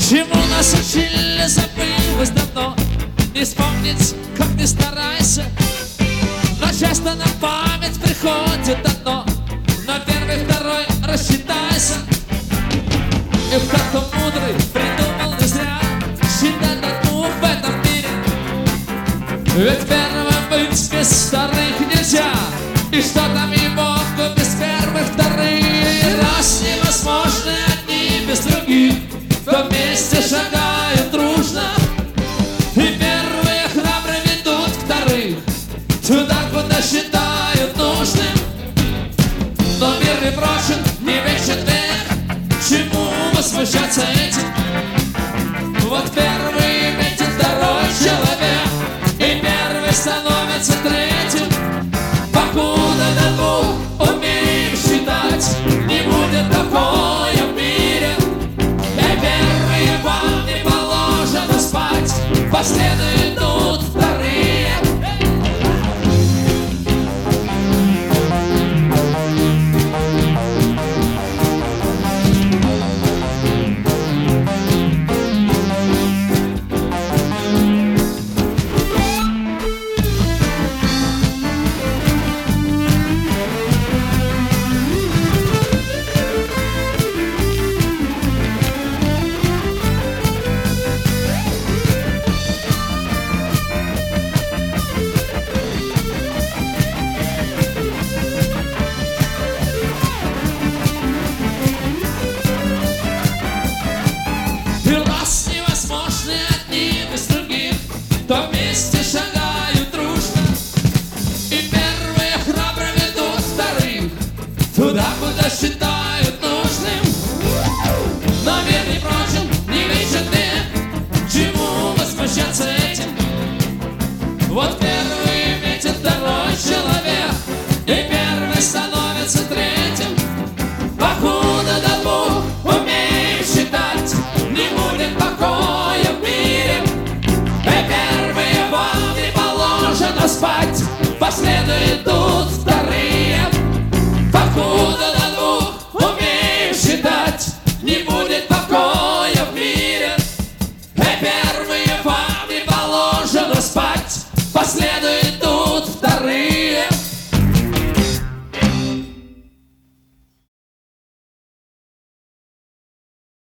Чему нас учили, забылось давно. Не вспомнить, как ни старайся, но часто на память приходит одно: на первый, второй рассчитайся. И кто-то мудрый придумал не зря считать одну в этом мире, ведь первым быть без вторых нельзя. И что там и Бог без первых, вторых? Раз невозможно одни без других, то вместе шагают дружно. И первые храбро ведут вторых туда, куда считают нужным. Но мир не прочен, не вечен век, чему возмущаться этим? Вот первый метит второй человек, и первый становится третьим. Покуда до двух умеем считать, не будет покоя в мире. И первые вам не положено спать, последуют тут вторые. То вместе шагают дружно, и первые храбро ведут вторых туда, куда считают нужным. Но мир не прочен, не вечен век, чему возмущаться этим? Вот первый метит второй человек, и первый становится третьим. Покуда до двух умеем считать, не будет покоя в мире. Спать, последуют тут вторые. Покуда до двух умеем считать, не будет покоя в мире. И первые вам не положено спать.